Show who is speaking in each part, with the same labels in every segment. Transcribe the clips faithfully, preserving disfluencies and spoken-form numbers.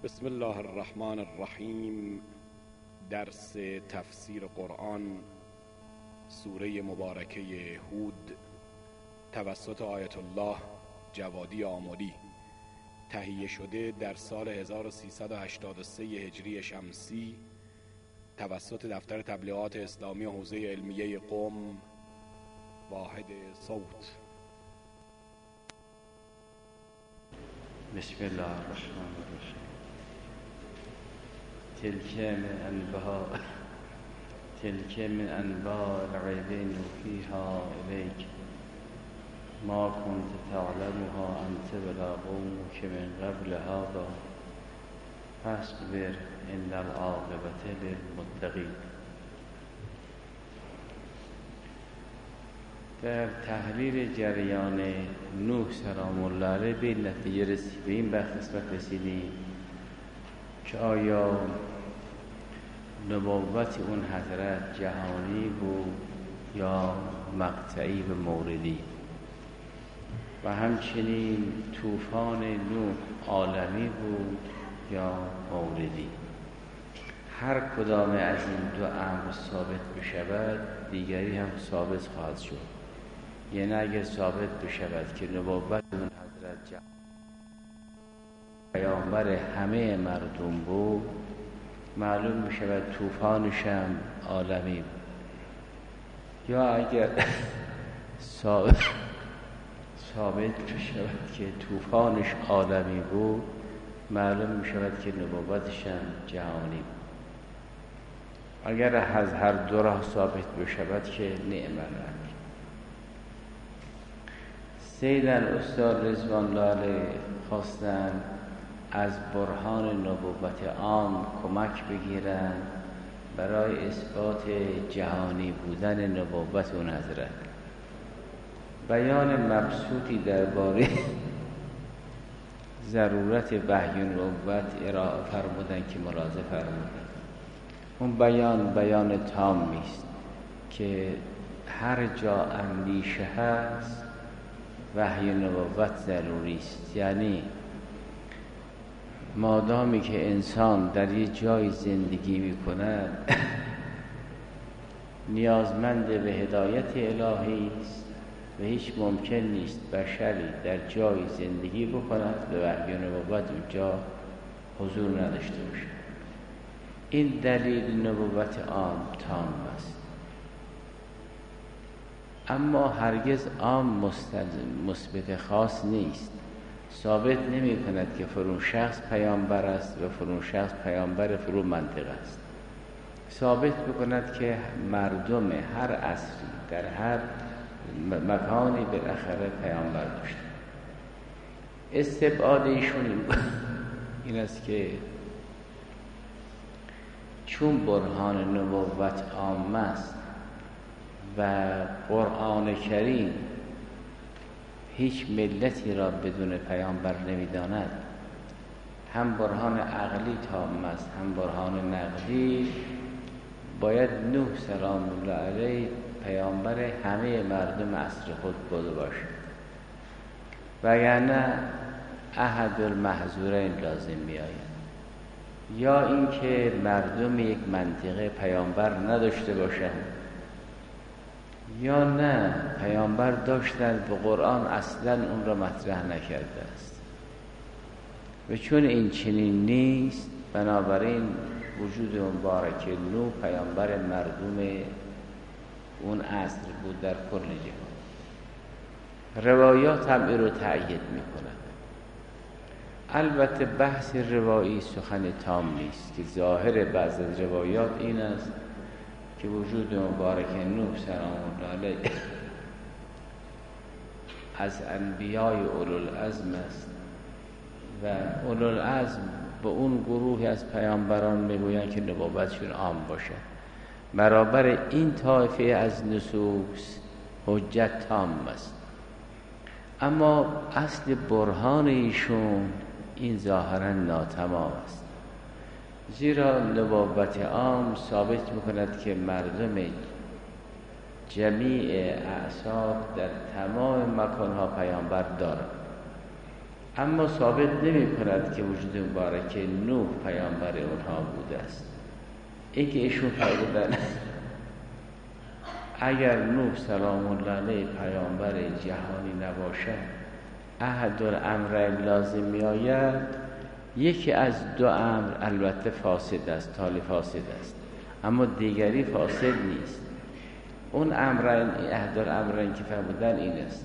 Speaker 1: بسم الله الرحمن الرحیم. درس تفسیر قرآن، سوره مبارکه هود، توسط آیت الله جوادی آملی، تهیه شده در سال هزار و سیصد و هشتاد و سه هجری شمسی توسط دفتر تبلیغات اسلامی حوزه علمیه قم، واحد صوت.
Speaker 2: بسم الله الرحمن الرحیم. تلك من انباء تلك من انباء الغیب نوحیها الیک ما كنت تعلمها انت ولا قومك من قبل هذا فاصبر ان العاقبة للمتقین. در تحلیل جریان نوح سلام الله علیه به نتیجه رسید، به این قسمت رسیدیم که آیا نبوت اون حضرت جهانی بود یا مقطعی و موردی، و همچنین طوفان نوح عالمی بود یا موردی. هر کدام از این دو امر ثابت بشود دیگری هم ثابت خواهد شد. یعنی اگر ثابت بشود که نبوت اون حضرت جهانی پیامبر همه مردم بود، معلوم می شود طوفانش هم عالمی بود. یا اگر ثابت ثابت بشود که طوفانش عالمی بود، معلوم می شود که نبوتش هم جهانی بود. اگر از هر دو راه ثابت بشود که نعم الامر. سیدن استاد رضوان الله علیه خواستن از برهان نبوت عام کمک بگیرن برای اثبات جهانی بودن نبوت اون حضرت. بیان مبسوطی درباره ضرورت وحی نبوت ارائه فرمودن که ملاحظه فرمودن. اون بیان بیان تامی است که هر جا اندیشه هست وحی نبوت ضروری است. یعنی مادامی که انسان در یک جای زندگی می‌کند نیازمند به هدایت الهی است و هیچ ممکن نیست بشری در جای زندگی بکند و وحی نبوت اونجا حضور نداشته باشد. این دلیل نبوت عام تام است، اما هرگز عام مثبت خاص نیست. ثابت نمی کند که فرون شخص پیامبر است و فرون شخص پیامبر فرون منطقه است. ثابت بکند که مردم هر عصری در هر مکانی بالاخره پیامبر داشت. استبعاد ایشون این است که چون برهان نبوت عام است و قرآن کریم هیچ ملتی را بدون پیامبر نمی‌داند، هم برهان عقلی تام است هم برهان نقلی، باید نوح سلام الله علیه پیامبر همه مردم عصر خود بوده باشد، وگرنه احد المحظورین لازم می‌آید. یا اینکه مردم یک منطقه پیامبر نداشته باشند، یا نه پیامبر داشتند و قرآن اصلا اون را مطرح نکرده است. و چون این چنین نیست، بنابراین وجود مبارک نوح پیامبر مردم اون عصر بود در کل جهان. روایات هم این رو تأیید میکنند. البته بحث روایی سخن تام نیست که ظاهر بعض از روایات این است که وجود مبارک نوح سلام الله علیه از انبیای اولوالعزم است و اولوالعزم به اون گروهی از پیامبران میگویند که نبوتشون عام باشد. برابر این طایفه از نصوص حجت تام است، اما اصل برهان ایشون این ظاهرا ناتمام است. زیرا نبوت عام ثابت میکند که مردم جمیع اعصاب در تمام مکانها پیامبر دارند. اما ثابت نمی کند که وجود مبارک نوح پیامبر اونها بوده است. این که ایشون فرمودن اگر نوح سلام الله علیه پیامبر جهانی نباشد احدالامرین لازم می آید، یکی از دو امر البته فاسد است، تالی فاسد است، اما دیگری فاسد نیست. اون امرین، احدالامرین که فرمودن این است: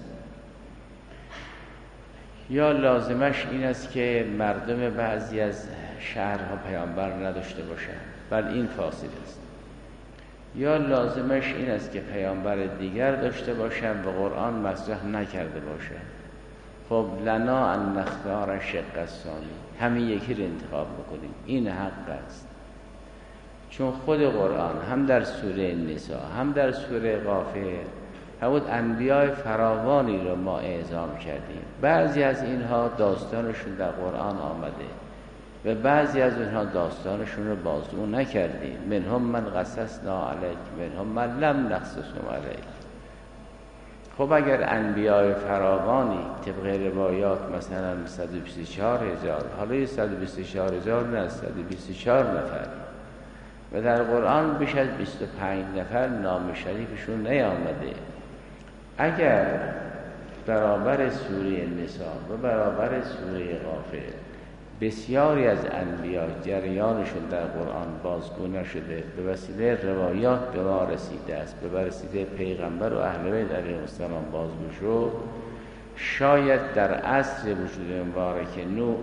Speaker 2: یا لازمش این است که مردم بعضی از شهرها پیامبر نداشته باشند، بل این فاسد است. یا لازمش این است که پیامبر دیگر داشته باشند و قرآن مصرح نکرده باشند. خب لنا ان نختار شق الثانی، همین یکی رو انتخاب بکنیم، این حق است. چون خود قرآن هم در سوره نساء هم در سوره غافر همون انبیاء فراوانی رو ما اعزام کردیم. بعضی از اینها داستانشون در قرآن آمده و بعضی از اینها داستانشون رو بازگو نکردیم. منهم من قصصنا علیک منهم من لم نقصصهم علیک. خب اگر انبیاء فراوانی طبق روایات مثلا صد و بیست و چهار هزار، حالا صد و بیست و چهار هزار نه صد و بیست و چهار نفر و در قرآن بیش از بیست و پنج نفر نام شریفشون نیامده، اگر برابر سوره نساء و برابر سوره غافر بسیاری از انبیا جریانشون در قرآن بازگو نشده، به وسیله روایات به ما رسیده است، به وسیله پیغمبر و اهل بیت علیهم السلام بازگو شد، شاید در عصر وجود مبارک نوح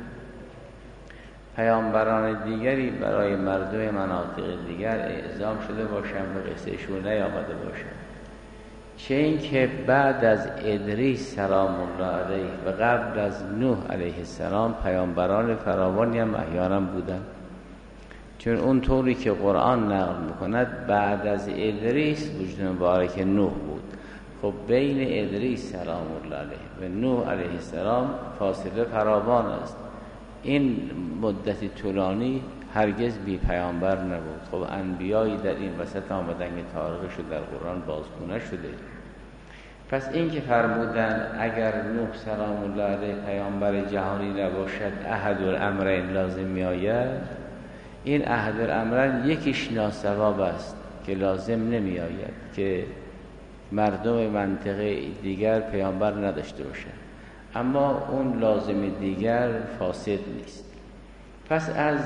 Speaker 2: پیامبران دیگری برای مردم مناطق دیگر اعزام شده باشند و قصهشون نیامده باشند. چه این که بعد از ادریس سلام الله علیه و قبل از نوح علیه السلام پیامبران فراوانی هم احیانا بودن، چون اون طوری که قرآن نقل میکند بعد از ادریس وجود مبارک نوح بود. خب بین ادریس سلام الله علیه و نوح علیه السلام فاصله فراوان است. این مدتی طولانی هرگز بی پیامبر نبود. خب انبیایی در این وسط آمدن که تاریخش در قرآن بازگو نشده. پس این که فرمودن اگر نوح سلام الله علیه پیامبر جهانی نباشد احدالامرین لازم می آید، این احدالامرین یکیش ناصواب است که لازم نمی آید که مردم منطقه دیگر پیامبر نداشته باشند، اما اون لازم دیگر فاسد نیست. پس از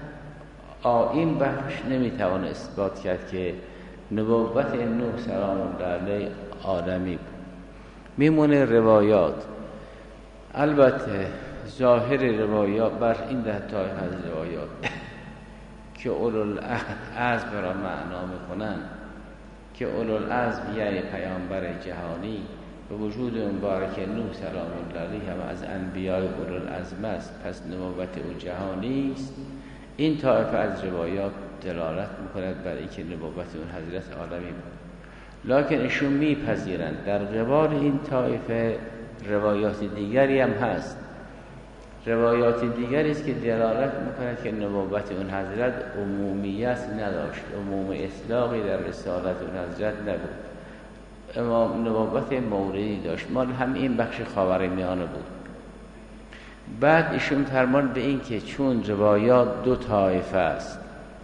Speaker 2: این بخش نمیتوان اثبات کرد که نبوت نوح سلام الله علیه آدمی بود. میمونه روایات. البته ظاهر روایات بر این ده تا از روایات که اولوالعزم را معنا میکنن که اولوالعزم یعنی پیامبر جهانی و وجود مبارک نوح سلام الله علیه هم از انبیاء اولوالعزم است، پس نبوت او جهانی است. این طایفه از روایات دلالت میکند بر اینکه نبوت اون حضرت عالمی بود. لکن ایشون میپذیرند در قبال این طایفه روایات دیگری هم هست، روایات دیگری است که دلالت میکند که نبوت اون حضرت عمومیت نداشت، عموم اطلاقی در رسالت اون حضرت نبود، امام نبوت موردی داشت، مال هم این بخش خاورمیانه بود. بعد ایشون فرمان به این که چون روایات دو طایفه است،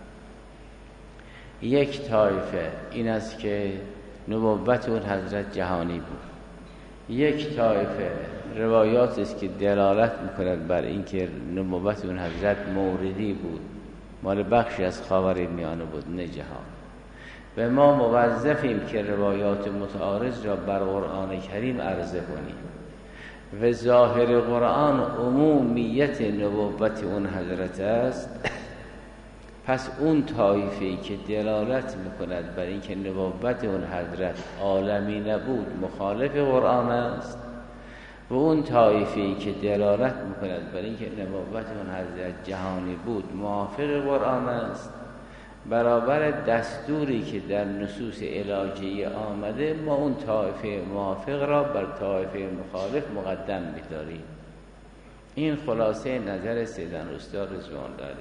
Speaker 2: یک طایفه این است که نبوت اون حضرت جهانی بود، یک طایفه روایات است که دلالت میکند بر این که نبوت اون حضرت موردی بود، مال بخشی از خاورمیانه بود نه جهان. و ما موظفیم که روایات متعارض را بر قرآن کریم عرضه کنیم و ظاهر قرآن عمومیت نبوت اون حضرت است. پس اون طایفه‌ای که دلالت میکند بر اینکه نبوت اون حضرت عالمی نبود مخالف قرآن است و اون طایفه‌ای که دلالت میکند بر اینکه نبوت اون حضرت جهانی بود موافق قرآن است. برابر دستوری که در نصوص الهیه آمده ما اون طایفه موافق را بر طایفه مخالف مقدم می‌داریم. این خلاصه نظر سیدن استاد رضوان الله.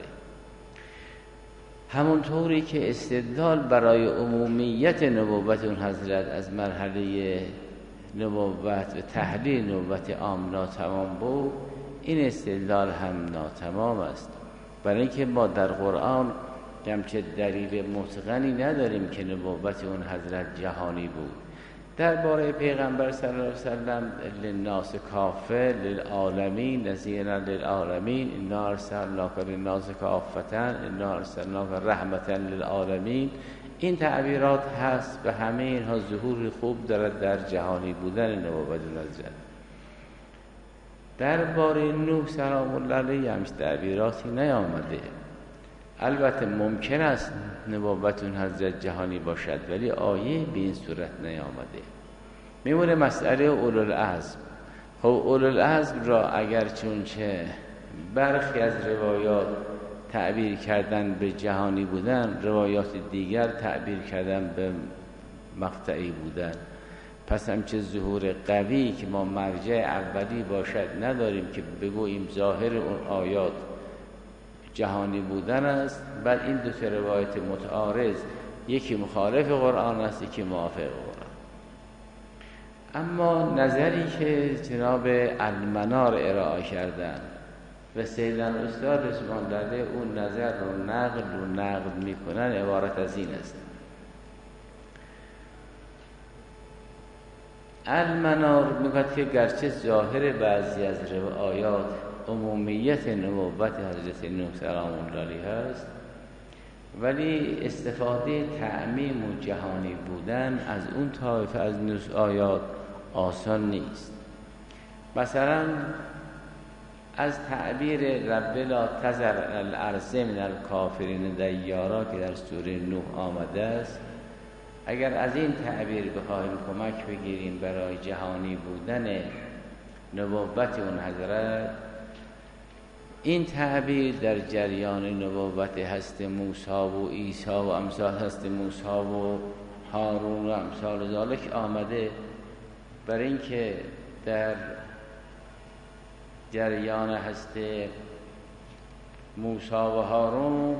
Speaker 2: همونطوری که استدلال برای عمومیت نبوت اون حضرت از مرحله نبوت و تحلیل نبوت عام ناتمام بود، این استدلال هم ناتمام است. برای اینکه ما در قرآن همچه دلیل متقنی نداریم که نبوت اون حضرت جهانی بود. درباره پیغمبر صلی الله علیه وسلم للناس کافه للعالمین نذیرا للعالمین انا ارسلناک للناس کافة انا ارسلناک رحمة للعالمین، این تعبیرات هست و همه اینها ظهور خوب دارد در جهانی بودن نبوت حضرت. درباره نوح سلام الله علیه همچه تعبیراتی نیامده. البته ممکن است نبوت اون حضرت جهانی باشد ولی آیه به این صورت نیامده. میمونه مسئله اولوالعزم. خب اولوالعزم را اگر چونچه برخی از روایات تعبیر کردن به جهانی بودن، روایات دیگر تعبیر کردن به مقطعی بودن، پس همچه ظهور قوی که ما مرجع اولی باشد نداریم که بگوییم ظاهر اون آیات جهانی بودن است. بعد این دو تا روایت متعارض، یکی مخالف قرآن است یکی موافق قرآن. اما نظری که جناب المنار ارائه کردن و سیدن استاد رضوان داده اون نظر رو نقل و نقل میکنن عبارت از این است. المنار میگوید که گرچه ظاهر بعضی از روایات عمومیت نبوت حضرت نوح سلام الله علیه هست، ولی استفاده تعمیم و جهانی بودن از اون طایفه از نص آیات آسان نیست. مثلا از تعبیر رب لا تذر الارض من الکافرین دیارا که در سوره نوح آمده است، اگر از این تعبیر بخواهیم کمک بگیریم برای جهانی بودن نبوت اون حضرت، این تعبیر در جریان نبوت هست موسی و عیسی و امثال هست موسی و هارون و امثال ذالک آمده، برای اینکه در جریان هست موسی و هارون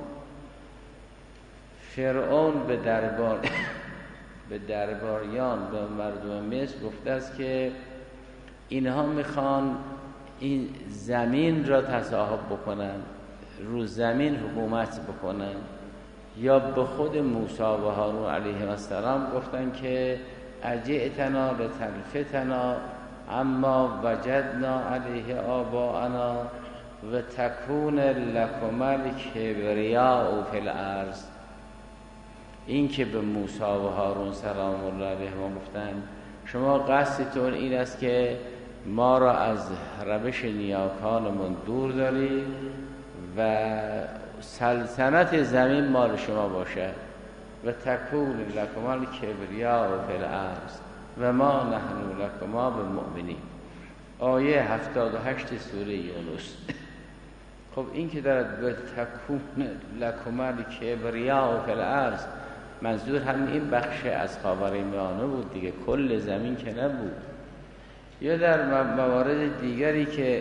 Speaker 2: فرعون به دربار به درباریان به مردم مصر گفته است که اینها میخوان این زمین را تصاحب بکنن، رو زمین حکومت بکنن. یا به خود موسی و هارون علیه السلام گفتن که اجئتنا لتلفتنا اما وجدنا علیه آباءنا و تکون لکما الکبریاء فی الارض. این که به موسی و هارون سلام الله علیهما گفتن شما قصدتون این است که ما را از روش نیاکانمون دور دارید و سلطنت زمین مال شما باشد و تکون لکما الکبریاء فی الارض و ما نحن لکما بالمؤمنین. آیه هفتاد و هشت سوره یونس. خب این که دارد به تکون لکما الکبریاء فی الارض، منظور همین این بخش از خاورمیانه بود دیگه، کل زمین که نبود. یا در موارد دیگری که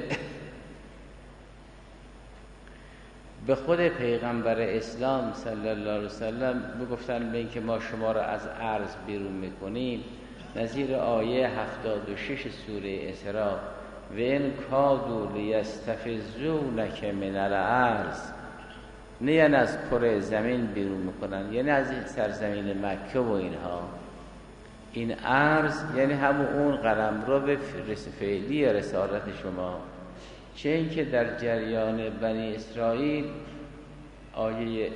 Speaker 2: به خود پیغمبر اسلام صلی الله علیه وسلم بگفتن به این که ما شما را از ارض بیرون میکنیم، نظیر آیه هفتاد و شش سوره اسراء و ان کادوا لیستفزونک من الارض، نه یعنی از کره زمین بیرون میکنن، یعنی از این سرزمین مکه و اینها. این ارض یعنی همون اون قلمرو به فعلی رسالت شما. چه اینکه در جریان بنی اسرائیل آیه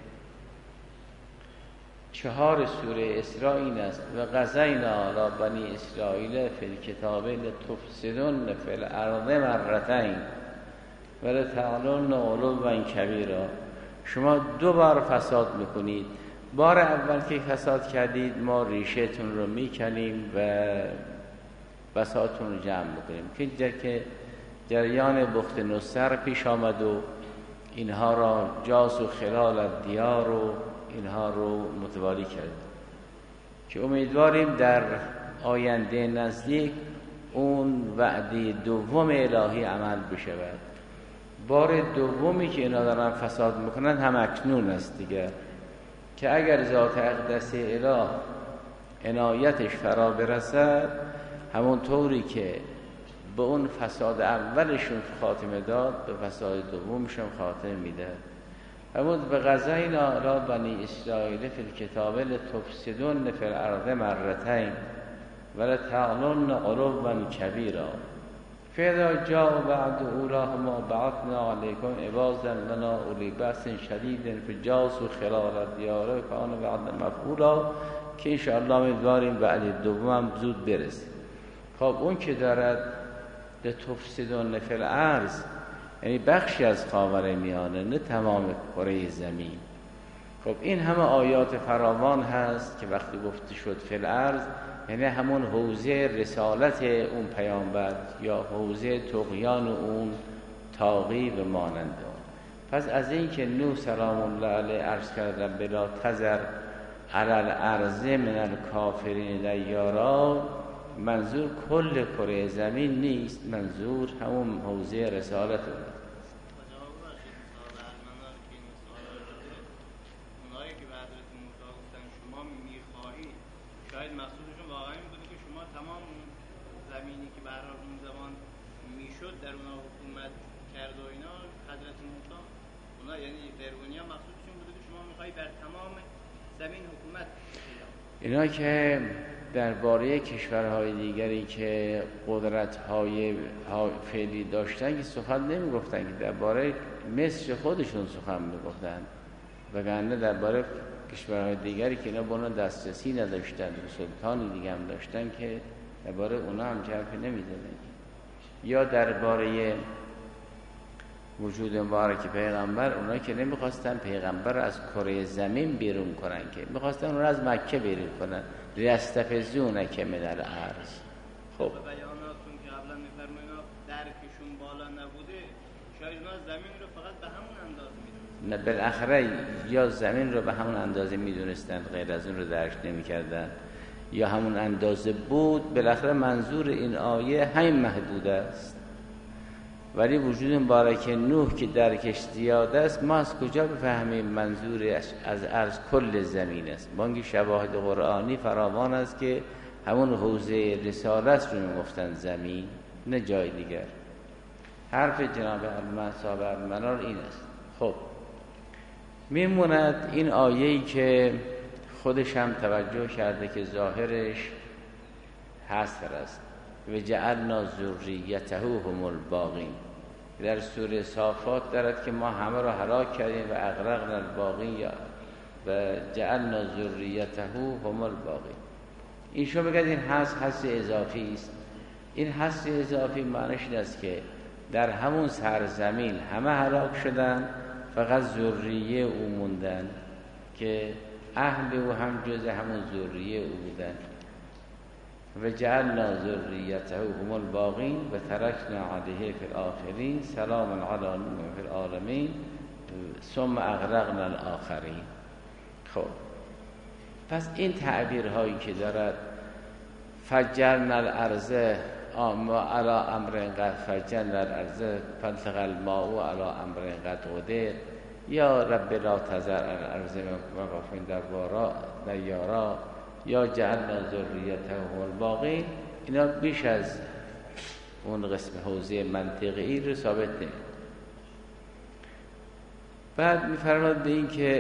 Speaker 2: چهار سوره اسراء این است و قضینا علی بنی اسرائیل فی الکتاب لتفسدن فی الارض مرتین و لتعلن علوا کبیرا. شما دو بار فساد میکنید. بار اول که فساد کردید ما ریشه‌تون رو میکنیم و بساطتون رو جمع میکنیم. که جریان بخت نصر پیش آمد و اینها را جاس و خلال دیار و اینها رو متوالی کرد که امیدواریم در آینده نزدیک اون وعده دوم الهی عمل بشود. بار دومی که اینا دارن فساد میکنن هم اکنون است دیگه، که اگر ذات اقدس اله عنایتش فرا برسد همون طوری که به اون فساد اولشون خاتمه داد به فساد دومشون خاتمه میده. همون به غزین آلا بنی اسرائیل فی الکتاب لتفسدن فی الارض مرتین ولتعلن علوا کبیرا فاذا جاء بعد اولاهما بعثنا علیکم عبادا لنا اولی بأس شدید فجاسوا خلال الدیار کان وعدا مفعولا، که ان شاء الله امیدواریم بعد دوم هم زود برسیم. خب اون که دارد لتفسدن فی الارض یعنی بخشی از خاورمیانه، نه تمام کره زمین. خب این همه آیات فراوان هست که وقتی گفته شد فی الارض یعنی همون حوزه رسالت اون پیامبر یا حوزه طغیان اون طاغی و مانند اون. پس از این که نوح سلام الله علیه عرض کردن بلا تذر علی الارض من الکافرین دیارا، منظور کل کره زمین نیست، منظور همون حوزه رسالت اون.
Speaker 3: شاید مقصودشون واقعا این بوده که شما تمام زمینی که به هر حال اون زمان میشد در اونها حکومت کرد و اینا، حضرت موسی اونا یعنی فرعونیا مقصودشون بوده که شما میخوایی بر تمام زمین حکومت.
Speaker 2: اینا که درباره کشورهای دیگری که قدرت‌های فعلی داشتن که سخن نمیگفتن، که درباره مصر خودشون سخن میگفتن، وگرنه درباره کشورهای دیگری که اینا به اونا دسترسی نداشتن و سلطانی دیگه هم داشتن که درباره اونا هم حرفی نمیزدن. یا درباره وجود مبارک پیغمبر، اونا که نمیخواستن پیغمبر رو از کره زمین بیرون کنن، که میخواستن اون رو از مکه بیرون کنن، لیستفزونک من الارض. خب
Speaker 3: به بیاناتون که قبلا میفرمایید درکشون بالا نبوده، شاید اونا زمین رو فقط به همون اندازه میدونن.
Speaker 2: نه بالاخره یا زمین رو به همون اندازه میدونستن، غیر از اون رو درک نمیکردن، یا همون اندازه بود. بالاخره منظور این آیه همین محدود است. ولی وجود مبارک نوح که درکش زیاد است، ما از کجا بفهمیم منظور از عرض کل زمین است؟ بانگی شواهد قرآنی فراوان است که همون حوزه رسالت رو میگفتن زمین، نه جای دیگر. حرف جناب المنصاب المنار این است. خب میموند این آیه‌ای که خودش هم توجه کرده که ظاهرش حصر است، و جعلنا ذریته هم الباقین. در سوره صافات دارد که ما همه را هلاک کردیم و اغرقنا الباقین و جعلنا ذریته هم الباقین. این شما بگید این حصر حصر اضافی است. این حصر اضافی معنیش این است که در همون سرزمین همه هلاک شدن، فقط ذریه او موندن که اهل او هم جز همون ذریه او بودن. و جعلنا ذریته هم الباقین و ترکنا علیه فی الاخرین سلام علی نوح فی العالمین ثم اغرقنا الاخرین. خب پس این تعبیرهایی که دارد فجرنا الارض ما علی امر قد فجرنا الارض فالتقى الماء علی امر قد قدر، یا رب لا تذر علی الارض من دوارا دیارا، یا جعلنا ذریته هم الباقین، اینا بیش از اون قسم حوزه منطقی رو ثابت نمی. بعد می‌فرماید به این که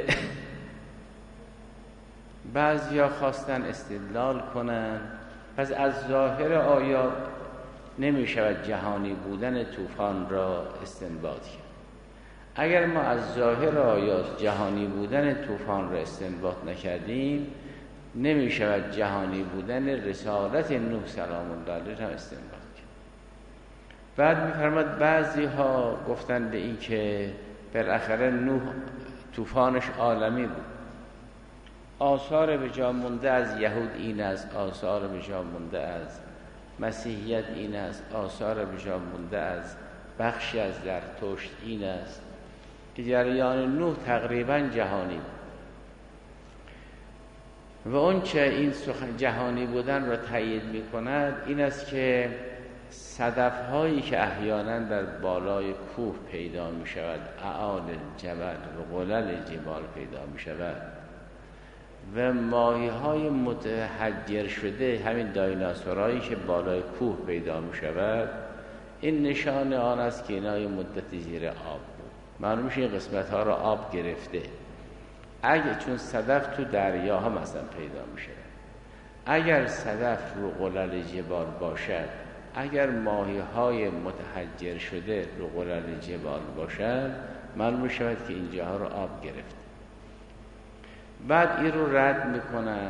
Speaker 2: بعضیا خواستن استدلال کنن، پس از ظاهر آیات نمی شود جهانی بودن طوفان را استنباط کرد. اگر ما از ظاهر آیات جهانی بودن طوفان را استنباط نکردیم، نمی شود جهانی بودن رسالت نوح سلام الله علیه هم استنباط کرد. بعد می‌فرماید بعضی ها گفتن به این که بالاخره نوح طوفانش عالمی بود. آثار به جا مونده از یهود این است، آثار به جا مونده از مسیحیت این است، آثار به جا مونده از بخشی از زرتشت این است که جریان نوح تقریبا جهانی بود. و اون چه این سخن جهانی بودن را تایید می کند این است که صدف هایی که احیانا در بالای کوه پیدا می شود، اعال جبل و قلل جبال پیدا می شود، و ماهی های متحجر شده، همین دایناسورایی که بالای کوه پیدا می شود، این نشان آن است که اینا یه مدتی زیر آب بود. معلوم میشه این قسمت ها را آب گرفته. اگه چون صدف تو دریاها مثلا پیدا میشه، اگر صدف رو قلل جبال باشد، اگر ماهی های متحجر شده رو قلل جبال باشد، معلوم میشود که اینجاها رو آب گرفته. بعد این رو رد میکنن،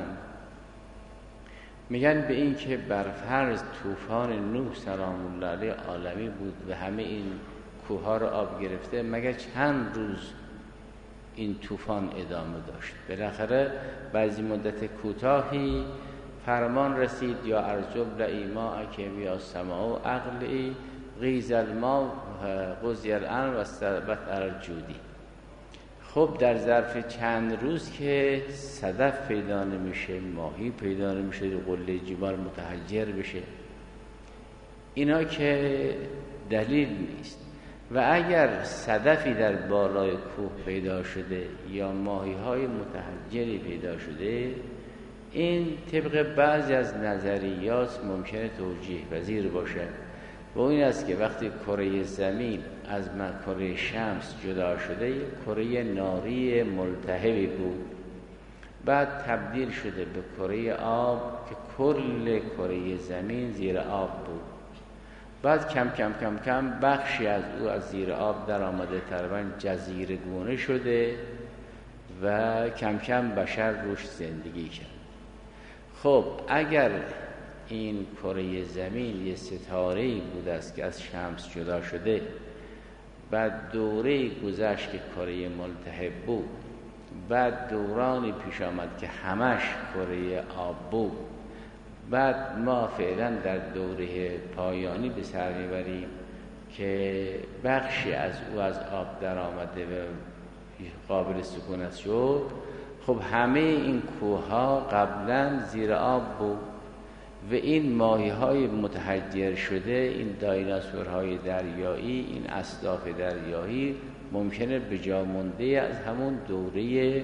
Speaker 2: میگن به این که بر فرض طوفان نوح سلام الله علیه عالمی بود و همه این کوه ها رو آب گرفته، مگر چند روز این طوفان ادامه داشت؟ بالاخره بعضی مدت کوتاهی فرمان رسید یا ارجب لایما اکیم یا سماع و عقلی غیز الماء قضی الامر و استربت الجودی. خب در ظرف چند روز که صدف پیدا نمیشه، ماهی پیدا نمیشه، قله جبال متحجر بشه، اینا که دلیل نیست. و اگر صدفی در بالای کوه پیدا شده یا ماهی های متحجری پیدا شده، این طبق بعضی از نظریات ممکنه توجیه پذیر باشه و این است که وقتی کره زمین از من کره شمس جدا شده، یک کره ناری ملتهبی بود، بعد تبدیل شده به کره آب که کل کره زمین زیر آب بود. بعد کم کم کم کم بخشی از او از زیر آب در آمده، تقریبا جزیره گونه شده و کم کم بشر روش زندگی کرد. خب اگر این کره زمین یه ستاره‌ای بود است که از شمس جدا شده، بعد دوره‌ای گذشت که کره ملتهب بود، بعد دورانی پیش آمد که همش کره آب بود، بعد ما فعلا در دوره پایانی به سر میبریم که بخشی از او از آب در آمده و قابل سکونت شد. خب همه این کوه‌ها قبلا زیر آب بود و این ماهی های متحجر شده، این دایناسورهای دریایی، این اصداف دریایی ممکنه به جا مونده از همون دوره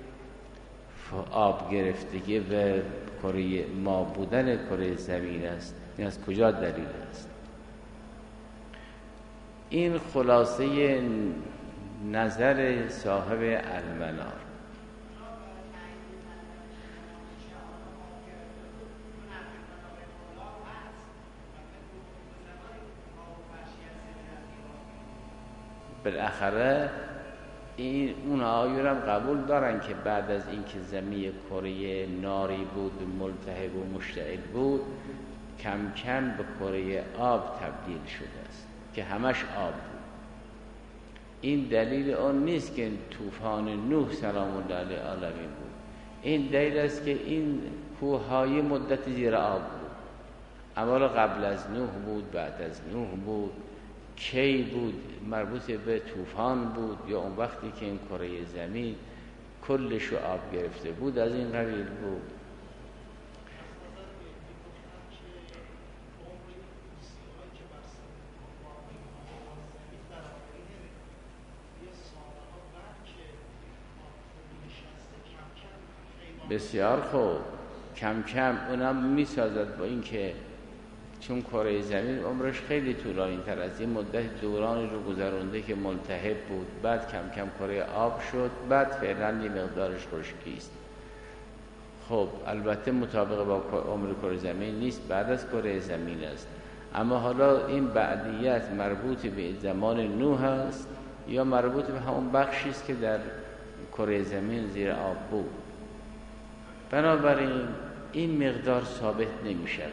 Speaker 2: آب گرفتگی و کره ما بودن کره زمین است. این از کجا دلیل است؟ این خلاصه نظر صاحب المنار. بالاخره این اون آیورم قبول دارن که بعد از اینکه زمین کره ناری بود و ملتهب و مشتعل بود، کم کم به کره آب تبدیل شده است که همش آب بود. این دلیل آن نیست که طوفان نوح سلام الله علیه عالمی بود. این دلیل است که این کوههای مدت زیر آب بود. اول قبل از نوح بود، بعد از نوح بود، کی بود، مربوط به طوفان بود یا اون وقتی که این کره زمین کلش آب گرفته بود، از این قبیل بود. بسیار خوب، کم کم اونم میسازد با این که چون کره زمین عمرش خیلی طولانی تر از این مدت دورانی رو گذرونده که ملتهب بود، بعد کم کم کره آب شد، بعد فعلا یه مقدارش خشکی است. خب البته مطابق با عمر کره زمین نیست، بعد از کره زمین است. اما حالا این بعدیت مربوط به زمان نوح است یا مربوط به همون بخشی است که در کره زمین زیر آب بود؟ بنابراین این مقدار ثابت نمی شود.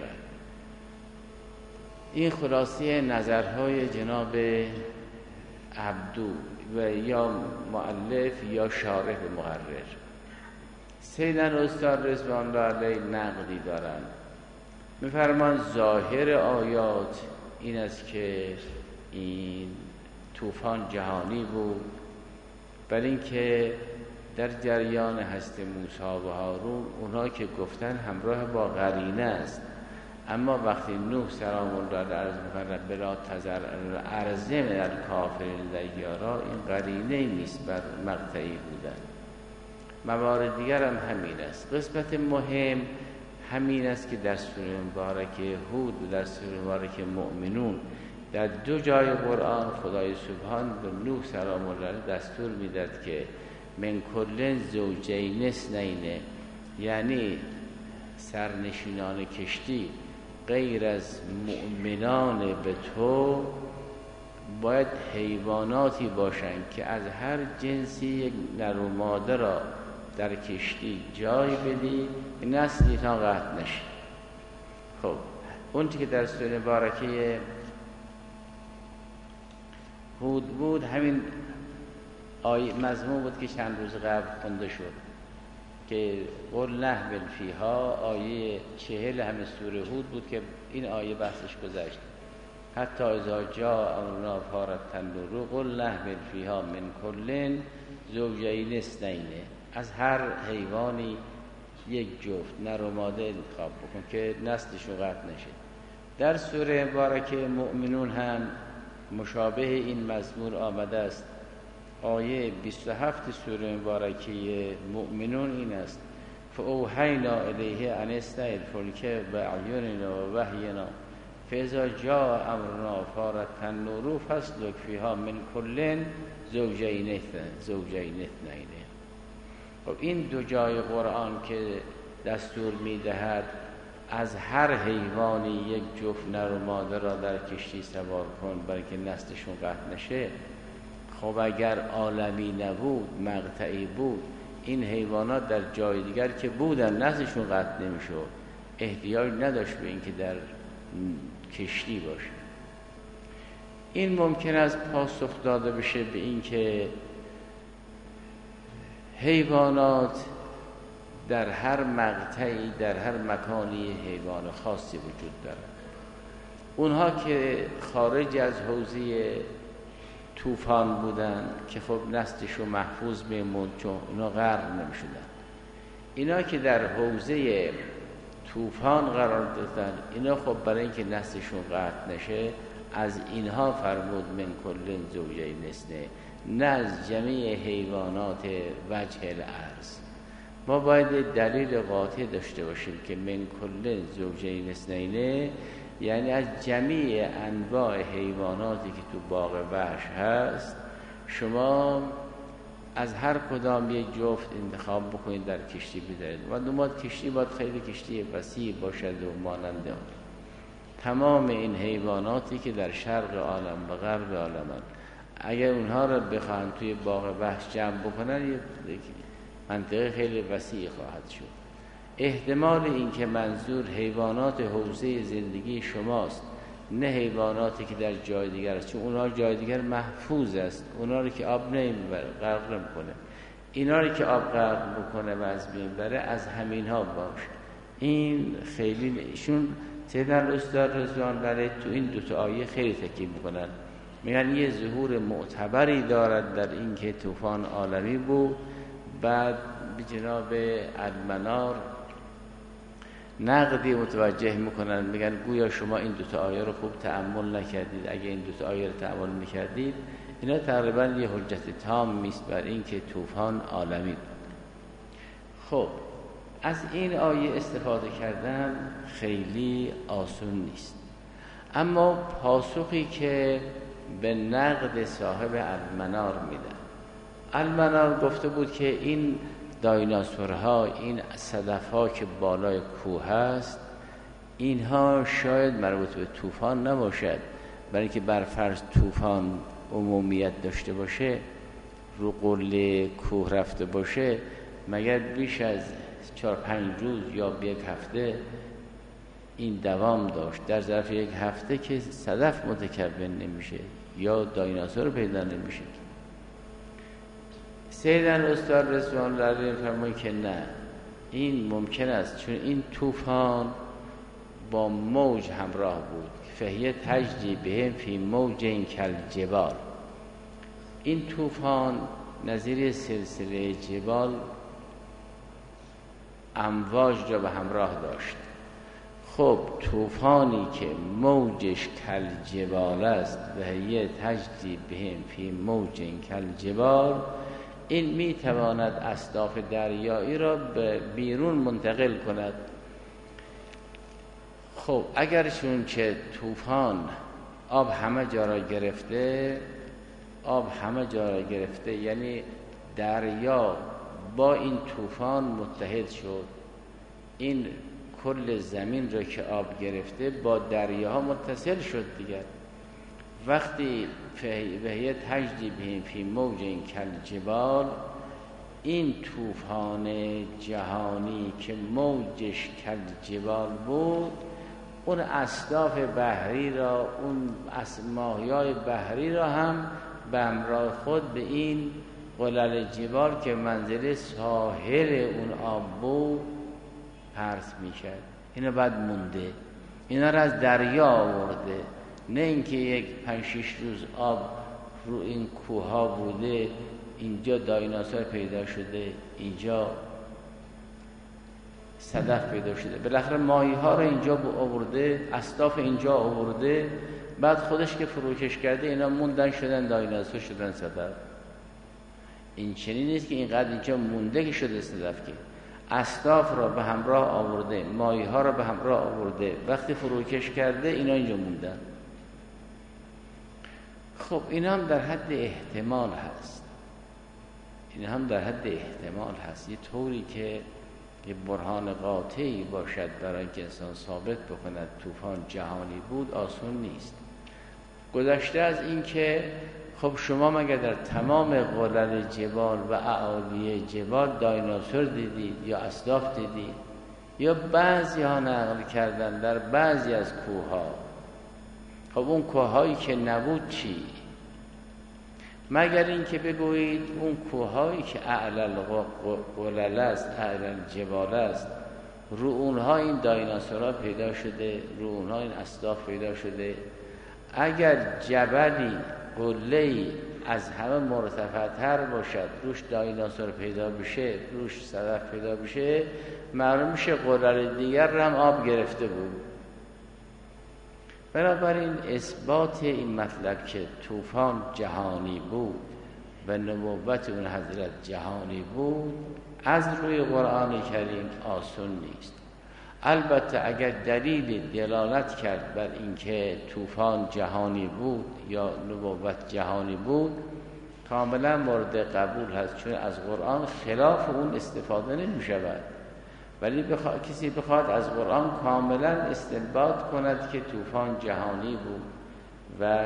Speaker 2: این خلاصه نظرهای جناب عبدو و یا مؤلف یا شارح مقرر. سیدن استاد رضوان الله علیه نقدی دارند، می‌فرمایند ظاهر آیات این است که این طوفان جهانی بود، بل اینکه در جریان هست موسی و هارون اونا که گفتن همراه با قرینه است، اما وقتی نوح سلام الله علیه عرض می‌کنه بلا تذر ارض من الکافرین دیارا، این قرینه نیست بر مقطعی بودن. موارد دیگر هم همین است. قسمت مهم همین است که در سوره مبارکه هود و در سوره مبارکه مؤمنون در دو جای قرآن خدای سبحان به نوح سلام الله علیه دستور میداد که من کل زوجین اثنین، یعنی سرنشینان کشتی غیر از مؤمنان به تو باید حیواناتی باشند که از هر جنسی یک نر و ماده را در کشتی جای بدی نسل اینها قطع نشه. خب اون که در سوره مبارکه هود بود همین آیه مضمون بود که چند روز قبل خونده شد که قل نحمل فیها، آیه چهل همه سوره هود بود که این آیه بحثش گذشت. حتی اذا جاء امرنا فارت النور قل نحمل فیها من کل زوجین اثنین، از هر حیوانی یک جفت نر و ماده انتخاب بکن که نسلشون قطع نشه. در سوره مبارکه مؤمنون هم مشابه این مضمون آمده است. آیه بیست و هفت سوره مبارکه مؤمنون این است: فاوحینا الیه ان اصنع الفلک باعیننا و وحینا فاذا جاء امرنا فارت النور فاسلک فیها من کل زوجین زوجین اثنین. خب این دو جای قرآن که دستور میدهد از هر حیوانی یک جفت نر و ماده را در کشتی سوار کن برای که نسلشون قطع نشه، خب اگر عالمی نبود مقطعی بود این حیوانات در جای دیگر که بودن نسلشون قطع نمیشد، احتیاج نداشت به اینکه در کشتی باشه. این ممکن است پاسخ داده بشه به اینکه حیوانات در هر مقطعی در هر مکانی حیوان خاصی وجود دارد. اونها که خارج از حوزه طوفان بودن که خب نسلشو محفوظ میموند چون اونا غرق نمیشدن، اینا که در حوزه طوفان قرار دادن اینا خب برای اینکه نسلشون قطع نشه از اینها فرمود من کل زوجین اثنین، نه از جمعی حیوانات وجه الارض. ما باید دلیل قاطع داشته باشیم که من کل زوجین اثنین یعنی از جمعی انواع حیواناتی که تو باغ وحش هست شما از هر کدام یک جفت انتخاب بکنید در کشتی بدارید. و دومات کشتی باید خیلی کشتی وسیع باشد و ماننده اون. تمام این حیواناتی که در شرق عالم و غرب عالم اگر اونها را بخواهند توی باغ وحش جمع بکنن یه منطقه خیلی وسیع خواهد شد. احتمال این که منظور حیوانات حوزه زندگی شماست نه حیواناتی که در جای دیگر است، چون اونها جای دیگر محفوظ است، اونها رو که آب نمیبره غرق نمیکنه، اینا رو که آب غرق بکنه و از بین بره از همین ها باشه. این خیلی ایشون سیدنا استاد رضوان علیه تو این دو تا آیه خیلی تاکید میکنن، میگن یه ظهور معتبری دارد در این که طوفان عالمی بود. بعد به جناب المنار نقدی متوجه میکنن، میگن گویا شما این دوتا آیه رو خوب تأمل نکردید، اگه این دوتا آیه رو تأمل میکردید اینا تقریبا یه حجت تام میست بر این که طوفان عالمی بود. خب از این آیه استفاده کردن خیلی آسون نیست، اما پاسخی که به نقد صاحب المنار میدن، المنار گفته بود که این دایناسورها، این صدفها که بالای کوه هست اینها شاید مربوط به طوفان نباشد، برای اینکه بر فرض طوفان عمومیت داشته باشه رو قله کوه رفته باشه مگر بیش از چهار پنج روز یا یک هفته این دوام داشت؟ در ظرف یک هفته که صدف متکون نمیشه یا دایناسور پیدا نمیشه. سیدنا استاد رضوان الله علیه فرمود که نه، این ممکن است، چون این طوفان با موج همراه بود. فهیه تجری بهم فی موج کالجبال، این طوفان نظیر سلسله جبال امواج را به همراه داشت. خب طوفانی که موجش کالجبال است و هیه تجری بهم فی موج کالجبال، این میتواند اصداف دریایی را به بیرون منتقل کند. خب اگر چون چه طوفان آب همه جا را گرفته، آب همه جا را گرفته یعنی دریا با این طوفان متحد شد، این کل زمین را که آب گرفته با دریاها متصل شد دیگر. وقتی وهیه تجری بهم فی موج کالجبال، این طوفان جهانی که موجش کالجبال بود، اون اصداف بحری را، اون ماهیای بحری را هم به همراه خود به این قلل جبال که منزل ساحل اون آب بود پرت میکرد. اینا بعد مونده، اینا را از دریا آورده، نه اینکه یک پنج شش روز آب رو این کوه ها بوده، اینجا دایناسور پیدا شده، اینجا صدف پیدا شده، بالاخره ماهی ها رو اینجا آورده، اصداف اینجا آورده، بعد خودش که فروکش کرده اینا موندن شدن دایناسور، شدن صدف. این چنین نیست که اینقدر اینجا مونده که شده صدف، که اصداف را به همراه آورده، ماهی ها را به همراه آورده، وقتی فروکش کرده اینا اینجا موندن. خب این هم در حد احتمال هست، این هم در حد احتمال هست، یه طوری که یه برهان قاطعی باشد برای اینکه انسان ثابت بکند طوفان جهانی بود آسون نیست. گذشته از این که خب شما مگر در تمام قلل جبال و اعالی جبال دایناسور دیدید یا اصداف دیدید؟ یا بعضی ها نقل کردن در بعضی از کوه ها. خب اون کوه هایی که نبود چی؟ مگر این که بگویید اون کوه هایی که اعلی قلل است، اعلی جبال است، رو اونها این دایناسورها پیدا شده، رو اونها این اصداف پیدا شده. اگر جبلی قله‌ای از همه مرتفع‌تر باشد، روش دایناسور پیدا بشه، روش صدف پیدا بشه، معلوم میشه قلل دیگر هم آب گرفته بود. بنابراین اثبات این مطلب که طوفان جهانی بود و نبوت اون حضرت جهانی بود از روی قرآن کریم آسان نیست. البته اگر دلیل دلالت کرد بر اینکه طوفان جهانی بود یا نبوت جهانی بود کاملا مورد قبول هست، چون از قرآن خلاف اون استفاده نمی شود. ولی بخوا... کسی بخواد از قرآن کاملا استنباط کند که طوفان جهانی بود و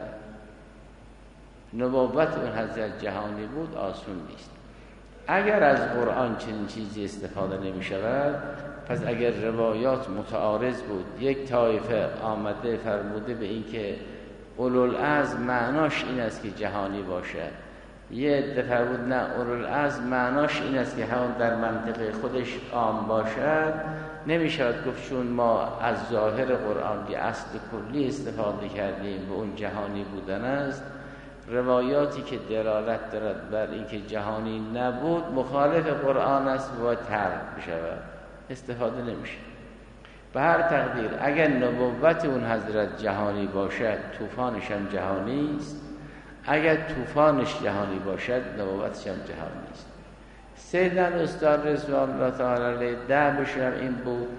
Speaker 2: نبوت اون حضرت جهانی بود آسون نیست. اگر از قرآن چنین چیزی استفاده نمی شود، پس اگر روایات متعارض بود، یک طایفه آمده فرموده به این که اولوالعزم معناش این است که جهانی باشد، یه عده فرمود نه اولوالعزم معناش این است که همون در منطقه خودش عام باشد، نمی شود گفت چون ما از ظاهر قرآن یه اصل کلی استفاده کردیم به اون جهانی بودن است، روایاتی که دلالت دارد بر اینکه جهانی نبود مخالف قرآن است و ترک بشود، استفاده نمیشه. به هر تقدیر اگر نبوت اون حضرت جهانی باشد طوفانش هم جهانی است، اگر طوفانش جهانی باشد نبوتش هم جهانی است. سیدن استاد رضوان الله تعالی علیه دعوشون هم این بود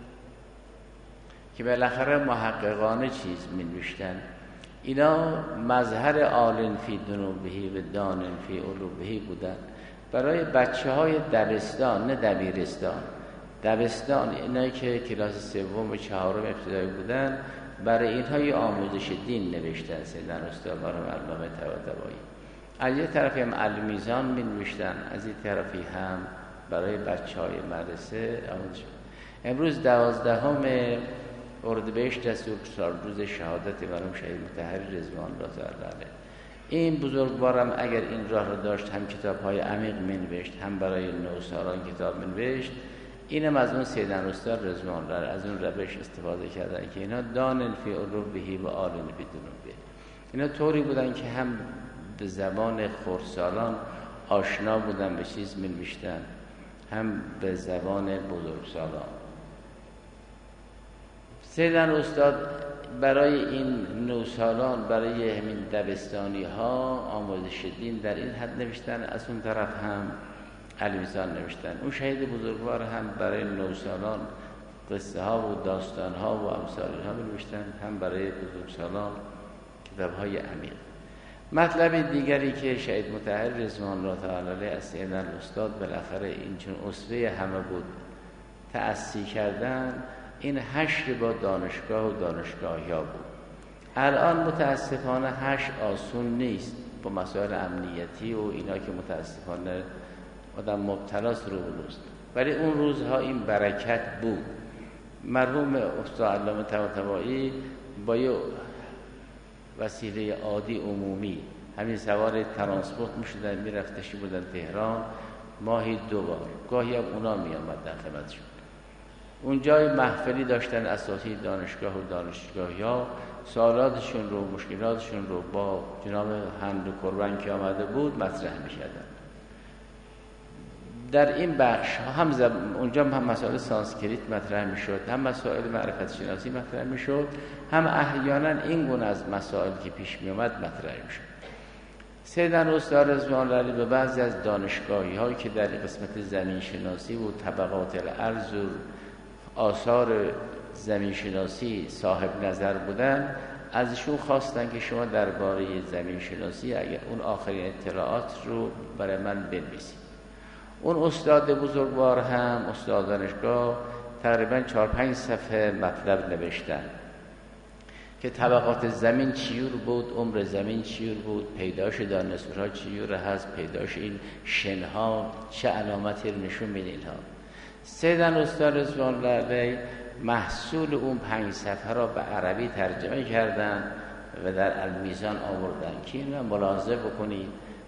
Speaker 2: که بالاخره محققانه چیز می‌نوشتن، اینا مظهر عالم فی دنوبهی و دانن فی علوبهی بودن. برای بچه های دبستان، نه دبیرستان، دبستان، اینایی که کلاس سوم و چهارم ابتدایی بودن، برای اینها یه آموزش دین نوشتن سیدن استاد مرحوم علامه طباطبایی. از یه طرفی هم المیزان می نوشتن، از یه طرفی هم برای بچه های مدرسه آموزش. امروز دوازدهم اردیبهشت دستور سال روز شهادت مرحوم شهید مطهری رضوان الله تعالی علیه. این بزرگوارم اگر این راه را داشت هم کتاب های عمیق می نوشت، هم برای نوساران کتاب می نوشت. اینم از اون سیدن استاد رضوان الله از اون روش استفاده کردن که اینا دانن فی علوبهی و عالم فی دنوبهی. اینا طوری بودن که هم به زبان خردسالان آشنا بودن به چیز می نوشتن، هم به زبان بزرگسالان. سیدن استاد برای این نوسالان، برای همین دبستانی ها آموزش دین در این حد نوشتن. از اون طرف هم المیزان نوشتن. اون شهید بزرگوار هم برای نوسالان قصه ها و داستان ها و امثال ها نوشتن، هم برای بزرگسالان کتاب های عمیق. مطلب دیگری که شهید مطهری رضوان الله تعالی علیه از سید الاستاد بالاخره این چون اسوه همه بود تأسی کردن، این حشر با دانشگاه و دانشگاهیا بود. الان متاسفانه حشر آسون نیست با مسائل امنیتی و اینا که متاسفانه آدم مبتلاست رو روز، ولی اون روزها این برکت بود. مرحوم استاد علامه طباطبایی با یه وسیله عادی عمومی همین سوار ترانسپورت میشدن میرفتشی بودن تهران ماهی دو بار، گاهی هم اونا میامدن خدمتشون. اونجا محفلی داشتن اساتید دانشگاه و دانشگاهی ها، سوالاتشون رو مشکلاتشون رو با جناب هند قربان که آمده بود مطرح میکردن. در این بخش هم زب... اونجا هم مسائل سانسکریت مطرح میشد، هم مسائل معرفت شناسی مطرح میشد، هم احیانا این گونه از مسائل که پیش میومد مطرح میشد. سیدن استاد رضوان الله به بعضی از دانشگاهی هایی که در قسمت زمین شناسی و طبقات الارض و آثار زمین شناسی صاحب نظر بودن، ازشون خواستن که شما درباره زمین شناسی اگر اون آخرین اطلاعات رو برای من بنویسید. اون استاد بزرگوار هم استاد دانشگاه تقریبا چهار پنج صفحه مطلب نوشتن که طبقات زمین چیور بود، عمر زمین چیور بود، پیداش دایناسورها چیور هست، پیداش این شنها چه علامتی رو نشون میده اینها. سیدن استاد رضوان الله علیه محصول اون پنج صفحه را به عربی ترجمه کردن و در المیزان آوردن که اینو ملاحظه بکنید.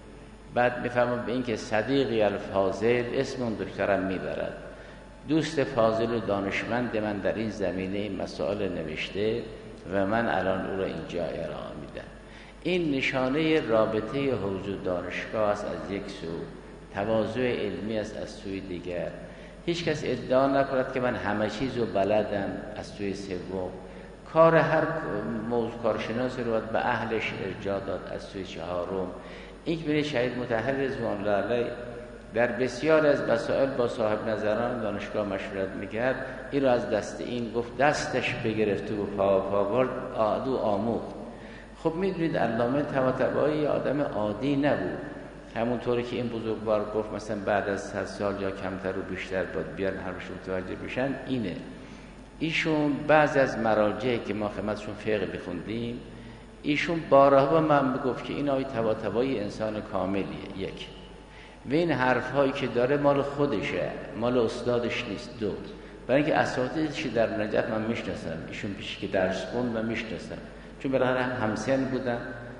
Speaker 2: بعد میفهمم به این که صدیقی الفاضل اسم اون دکترم میبرد، دوست فاضل و دانشمند من در این زمینه مسائل نوشته و من الان او را اینجا ارائه میدم. این نشانه رابطه حوزه و دانشگاه است از یک سو، تواضع علمی است از سوی دیگر. هیچ کس ادعا نکند که من همه چیز رو بلدم از سوی سوم. کار هر موضوع کارشناسی رو باید به اهلش ارجاع داد از سوی چهارم. این که شهید مطهری رضوان الله علیه در بسیار از مسائل با صاحب نظران دانشگاه مشورت میکرد، این رو از دست این گفت دستش بگرفت و پا پا برد آدو آموخت. خب میدونید علامه طباطبایی آدم عادی نبود، همونطوری که این بزرگوار گفت مثلا بعد از صد سال یا کمتر و بیشتر باید بیان همشون متوجه بشن. اینه ایشون بعض از مراجع که ما خدمتشون فقه بخوندیم، ایشون بارها به من بگفت که این آقای طباطبایی انسان کاملیه. یک، و این حرفهایی که داره مال خودشه، مال استادش نیست. دو، برای اینکه اساتیدش در نجف من میشناسم، ایشون پیش که درس خوند من میشناسم، چون بالاخره هم همسن بودن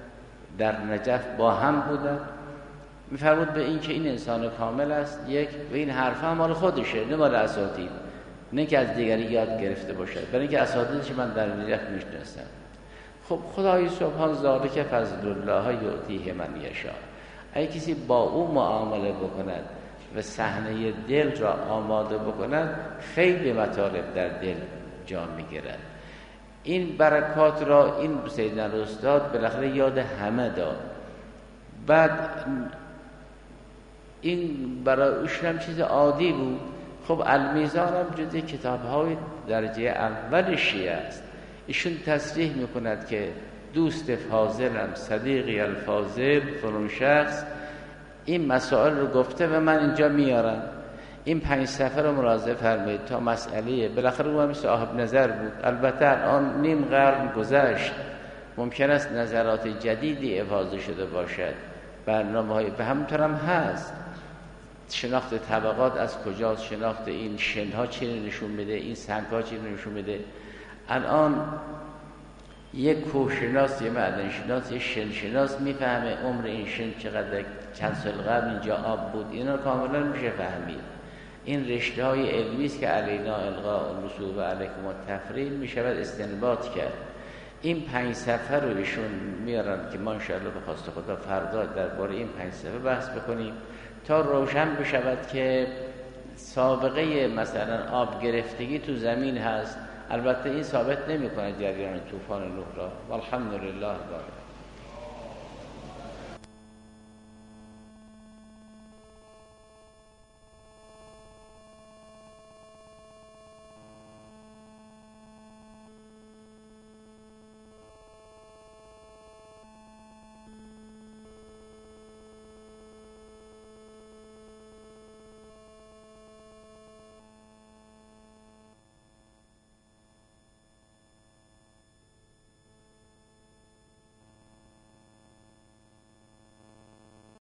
Speaker 2: در نجف با هم بودن. میفرمود به این که این انسان کامل است. یک، و این حرفها مال خودشه نه مال اساتید، نه که از دیگری یاد گرفته باشد، برای اینکه اساتیدش من در نجف میشناسم. خب خدای سبحان ذالک فضل الله یعطیه من یشاء. اگه کسی با او معامله بکند و صحنه دل را آماده بکند، خیلی مطالب در دل جا میگیرد. این برکات را این سیدنا استاد بالاخره یاد همه داد. بعد این برای اوشون چیز عادی بود. خب المیزان هم جزء کتاب‌های درجه اول شیعه است. ایشون تصریح میکند که دوست فاضلم صدیقی الفاضل فلان شخص این مسائل رو گفته و من اینجا میارم. این پنج صفحه رو ملاحظه فرمایید تا مسئله بالاخره او هم صاحب نظر بود. البته الان نیم قرن گذشت، ممکن است نظرات جدیدی افاضه شده باشد، برنامه‌های به همونطور هم هست. شناخت طبقات از کجاست، شناخت این شنها چی نشون میده، این سنگ‌ها چی نشون میده. الان یک کوهشناس، یک معدنشناس، یک شنشناس میفهمه عمر این شن چقدر، چند سال قبل اینجا آب بود. اینا کاملا میشه فهمید. این رشته های علمی است که علینا القاء الرسول و علیکم التفریل میشود استنباط کرد. این پنج صفحه رو ایشون میارن که ما انشاءالله به خواست خدا فردا درباره این پنج صفحه بحث بکنیم تا روشن بشود که سابقه مثلا آب گرفتگی تو زمین هست، البته این ثابت نمیکنه جریان طوفان نوح را، والحمدلله.